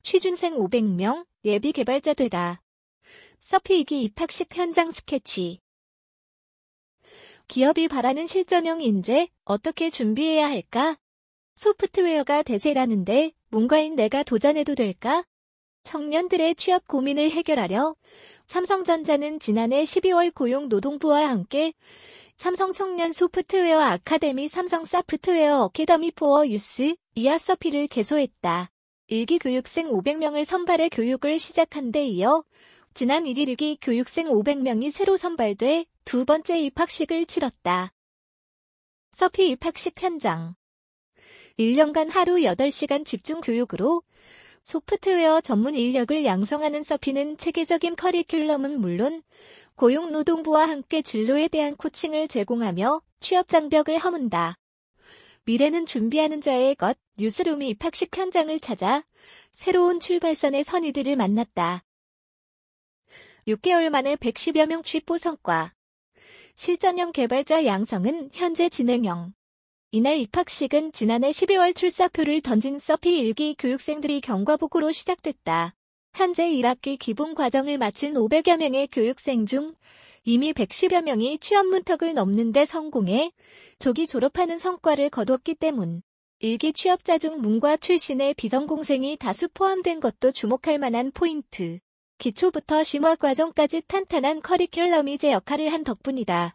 취준생 500명, 예비 개발자 되다. 서피 2기 입학식 현장 스케치. 기업이 바라는 실전형 인재, 어떻게 준비해야 할까? 소프트웨어가 대세라는데 문과인 내가 도전해도 될까? 청년들의 취업 고민을 해결하려 삼성전자는 지난해 12월 고용노동부와 함께 삼성 청년 소프트웨어 아카데미 삼성 소프트웨어 어카데미 포어 유스 이하 서피를 개소했다. 1기 교육생 500명을 선발해 교육을 시작한 데 이어 지난 1일 1기 교육생 500명이 새로 선발돼 두 번째 입학식을 치렀다. 서피 입학식 현장. 1년간 하루 8시간 집중 교육으로 소프트웨어 전문 인력을 양성하는 서피는 체계적인 커리큘럼은 물론 고용노동부와 함께 진로에 대한 코칭을 제공하며 취업 장벽을 허문다. 미래는 준비하는 자의 것, 뉴스룸이 입학식 현장을 찾아 새로운 출발선의 선의들을 만났다. 6개월 만에 110여 명 취보 성과. 실전형 개발자 양성은 현재 진행형. 이날 입학식은 지난해 12월 출사표를 던진 서피 1기 교육생들이 경과보고로 시작됐다. 현재 1학기 기본 과정을 마친 500여 명의 교육생 중 이미 110여 명이 취업 문턱을 넘는 데 성공해 조기 졸업하는 성과를 거두었기 때문. 1기 취업자 중 문과 출신의 비전공생이 다수 포함된 것도 주목할 만한 포인트. 기초부터 심화 과정까지 탄탄한 커리큘럼이 제 역할을 한 덕분이다.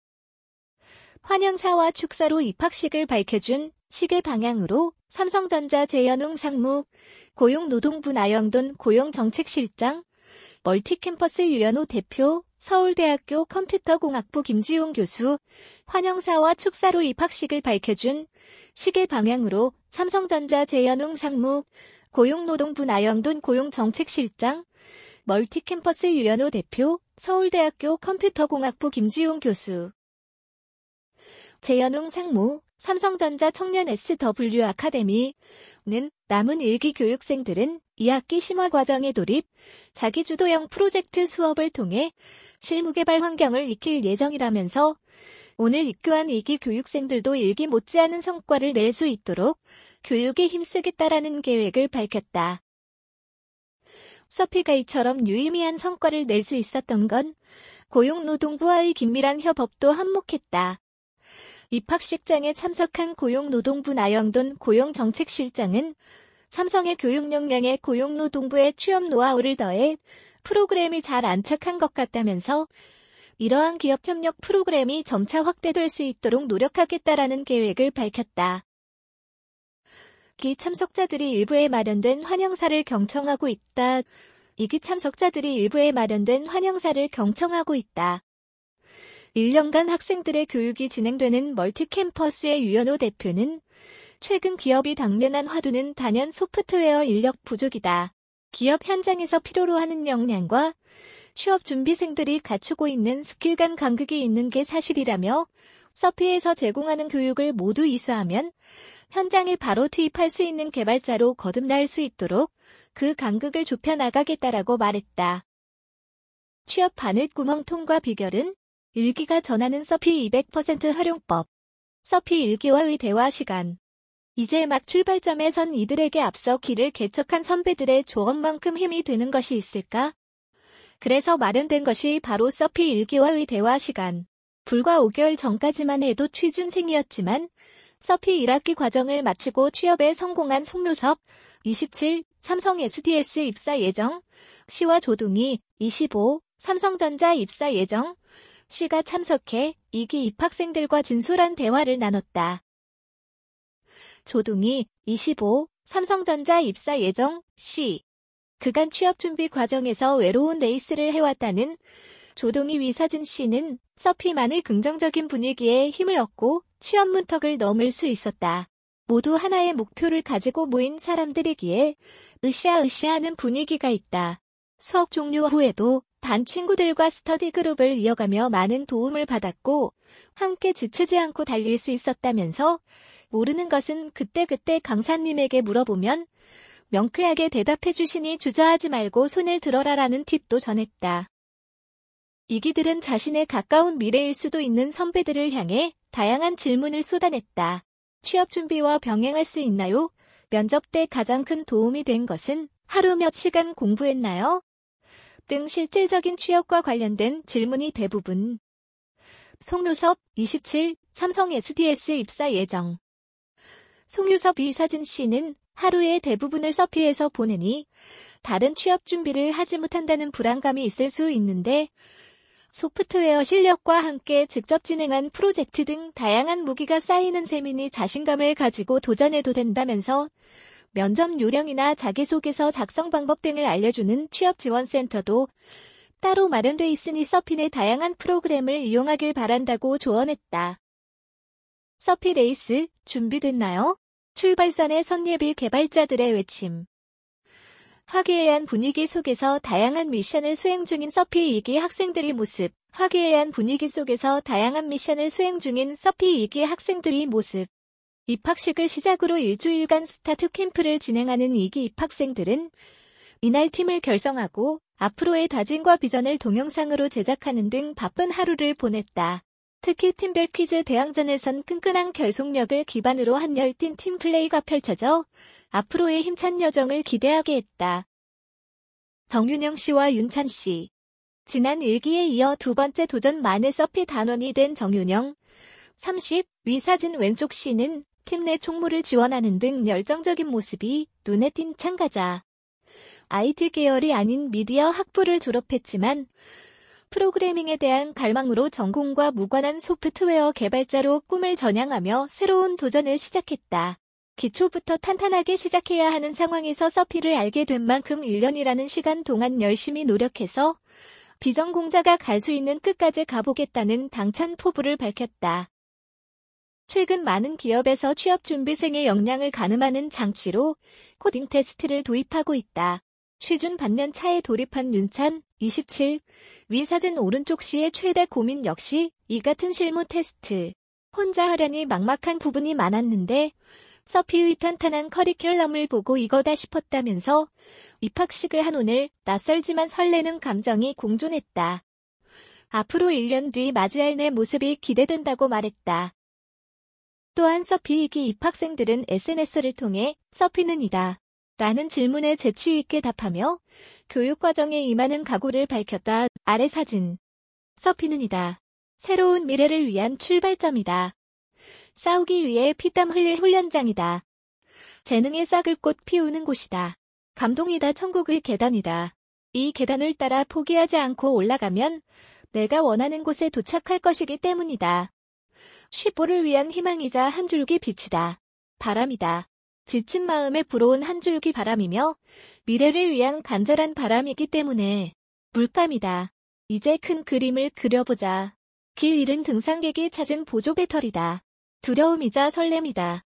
환영사와 축사로 입학식을 밝혀준 시계 방향으로 삼성전자 재현웅 상무, 고용노동부 나영돈 고용정책실장, 멀티캠퍼스 유연호 대표, 서울대학교 컴퓨터공학부 김지용 교수, 환영사와 축사로 입학식을 밝혀준 시계 방향으로 삼성전자 재현웅 상무, 고용노동부 나영돈 고용정책실장, 멀티캠퍼스 유연호 대표, 서울대학교 컴퓨터공학부 김지용 교수. 재현웅 상무, 삼성전자 청년 SW 아카데미는 남은 1기 교육생들은 2학기 심화과정에 돌입, 자기주도형 프로젝트 수업을 통해 실무개발 환경을 익힐 예정이라면서 오늘 입교한 2기 교육생들도 1기 못지않은 성과를 낼 수 있도록 교육에 힘쓰겠다라는 계획을 밝혔다. 서피가 이처럼 유의미한 성과를 낼 수 있었던 건 고용노동부와의 긴밀한 협업도 한몫했다. 입학식장에 참석한 고용노동부 나영돈 고용정책실장은 삼성의 교육 역량에 고용노동부의 취업 노하우를 더해 프로그램이 잘 안착한 것 같다면서 이러한 기업협력 프로그램이 점차 확대될 수 있도록 노력하겠다라는 계획을 밝혔다. 기 참석자들이 일부에 마련된 환영사를 경청하고 있다. 2기 참석자들이 일부에 마련된 환영사를 경청하고 있다. 1년간 학생들의 교육이 진행되는 멀티캠퍼스의 유연호 대표는 최근 기업이 당면한 화두는 단연 소프트웨어 인력 부족이다. 기업 현장에서 필요로 하는 역량과 취업 준비생들이 갖추고 있는 스킬 간 간극이 있는 게 사실이라며 서피에서 제공하는 교육을 모두 이수하면 현장에 바로 투입할 수 있는 개발자로 거듭날 수 있도록 그 간극을 좁혀나가겠다라고 말했다. 취업 바늘구멍 통과 비결은 1기가 전하는 서피 200% 활용법. 서피 1기와의 대화 시간. 이제 막 출발점에 선 이들에게 앞서 길을 개척한 선배들의 조언만큼 힘이 되는 것이 있을까? 그래서 마련된 것이 바로 서피 1기와의 대화 시간. 불과 5개월 전까지만 해도 취준생이었지만 서피 1학기 과정을 마치고 취업에 성공한 송묘섭, 27, 삼성 SDS 입사 예정, 시와 조동희, 25, 삼성전자 입사 예정, 시가 참석해 2기 입학생들과 진솔한 대화를 나눴다. 조동희, 25, 삼성전자 입사 예정, 시. 그간 취업준비 과정에서 외로운 레이스를 해왔다는 조동희 위서진 씨는 서피만의 긍정적인 분위기에 힘을 얻고 취업 문턱을 넘을 수 있었다. 모두 하나의 목표를 가지고 모인 사람들이기에 으쌰으쌰하는 분위기가 있다. 수업 종료 후에도 반 친구들과 스터디 그룹을 이어가며 많은 도움을 받았고 함께 지치지 않고 달릴 수 있었다면서 모르는 것은 그때그때 강사님에게 물어보면 명쾌하게 대답해 주시니 주저하지 말고 손을 들어라라는 팁도 전했다. 이기들은 자신의 가까운 미래일 수도 있는 선배들을 향해 다양한 질문을 쏟아냈다. 취업 준비와 병행할 수 있나요? 면접 때 가장 큰 도움이 된 것은 하루 몇 시간 공부했나요? 등 실질적인 취업과 관련된 질문이 대부분. 송유섭, 27, 삼성 SDS 입사 예정. 송유섭 이사진 씨는 하루의 대부분을 서피에서 보내니 다른 취업 준비를 하지 못한다는 불안감이 있을 수 있는데 소프트웨어 실력과 함께 직접 진행한 프로젝트 등 다양한 무기가 쌓이는 셈이니 자신감을 가지고 도전해도 된다면서 면접 요령이나 자기소개서 작성 방법 등을 알려주는 취업지원센터도 따로 마련돼 있으니 서피 내 다양한 프로그램을 이용하길 바란다고 조언했다. 서피 레이스 준비됐나요? 출발선의 선예비 개발자들의 외침. 화기애애한 분위기 속에서 다양한 미션을 수행 중인 서피 2기 학생들의 모습. 화기애애한 분위기 속에서 다양한 미션을 수행 중인 서피 2기 학생들의 모습. 입학식을 시작으로 일주일간 스타트 캠프를 진행하는 2기 입학생들은 이날 팀을 결성하고 앞으로의 다짐과 비전을 동영상으로 제작하는 등 바쁜 하루를 보냈다. 특히 팀별 퀴즈 대항전에선 끈끈한 결속력을 기반으로 한 열띤 팀플레이가 펼쳐져 앞으로의 힘찬 여정을 기대하게 했다. 정윤영 씨와 윤찬 씨. 지난 1기에 이어 두 번째 도전 만에 서피 단원이 된 정윤영, 30, 위사진 왼쪽 씨는 팀 내 총무를 지원하는 등 열정적인 모습이 눈에 띈 참가자. IT 계열이 아닌 미디어 학부를 졸업했지만 프로그래밍에 대한 갈망으로 전공과 무관한 소프트웨어 개발자로 꿈을 전향하며 새로운 도전을 시작했다. 기초부터 탄탄하게 시작해야 하는 상황에서 서피를 알게 된 만큼 1년이라는 시간 동안 열심히 노력해서 비전공자가 갈 수 있는 끝까지 가보겠다는 당찬 포부를 밝혔다. 최근 많은 기업에서 취업준비생의 역량을 가늠하는 장치로 코딩 테스트를 도입하고 있다. 취준 반년 차에 돌입한 윤찬, 27, 위사진 오른쪽 씨의 최대 고민 역시 이 같은 실무 테스트. 혼자 하려니 막막한 부분이 많았는데 서피의 탄탄한 커리큘럼을 보고 이거다 싶었다면서 입학식을 한 오늘 낯설지만 설레는 감정이 공존했다. 앞으로 1년 뒤 맞이할 내 모습이 기대된다고 말했다. 또한 서피 2기 입학생들은 SNS를 통해 서피는 이다 라는 질문에 재치 있게 답하며 교육과정에 임하는 각오를 밝혔다. 아래 사진. 서피는 이다. 새로운 미래를 위한 출발점이다. 싸우기 위해 피땀 흘릴 훈련장이다. 재능의 싹을 꽃 피우는 곳이다. 감동이다. 천국의 계단이다. 이 계단을 따라 포기하지 않고 올라가면 내가 원하는 곳에 도착할 것이기 때문이다. 쉽보를 위한 희망이자 한 줄기 빛이다. 바람이다. 지친 마음에 불어온 한 줄기 바람이며 미래를 위한 간절한 바람이기 때문에 물감이다. 이제 큰 그림을 그려보자. 길 잃은 등산객이 찾은 보조 배터리다. 두려움이자 설렘이다.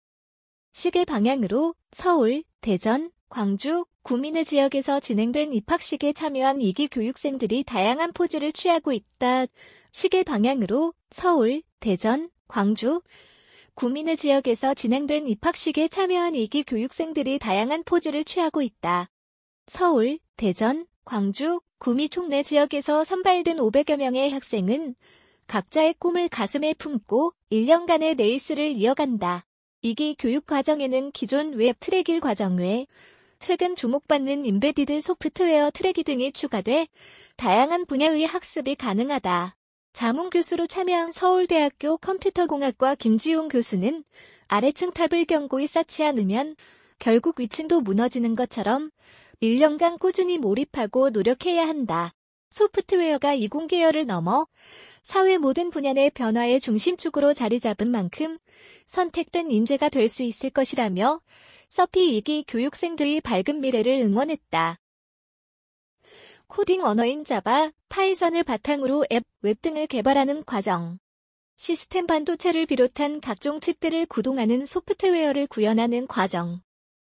시계 방향으로 서울, 대전, 광주, 구민의 지역에서 진행된 입학식에 참여한 2기 교육생들이 다양한 포즈를 취하고 있다. 시계 방향으로 서울, 대전, 광주, 구민의 지역에서 진행된 입학식에 참여한 2기 교육생들이 다양한 포즈를 취하고 있다. 서울, 대전, 광주, 구미 총 4지역에서 선발된 500여 명의 학생은 각자의 꿈을 가슴에 품고 1년간의 레이스를 이어간다. 2기 교육 과정에는 기존 웹 트랙일 과정 외 최근 주목받는 임베디드 소프트웨어 트랙이 등이 추가돼 다양한 분야의 학습이 가능하다. 자문 교수로 참여한 서울대학교 컴퓨터공학과 김지용 교수는 아래층 탑을 견고히 쌓지 않으면 결국 위층도 무너지는 것처럼 1년간 꾸준히 몰입하고 노력해야 한다. 소프트웨어가 이공계열을 넘어 사회 모든 분야 내 변화의 중심축으로 자리 잡은 만큼 선택된 인재가 될 수 있을 것이라며 서피 2기 교육생들의 밝은 미래를 응원했다. 코딩 언어인 자바, 파이썬을 바탕으로 앱, 웹 등을 개발하는 과정. 시스템 반도체를 비롯한 각종 칩들을 구동하는 소프트웨어를 구현하는 과정.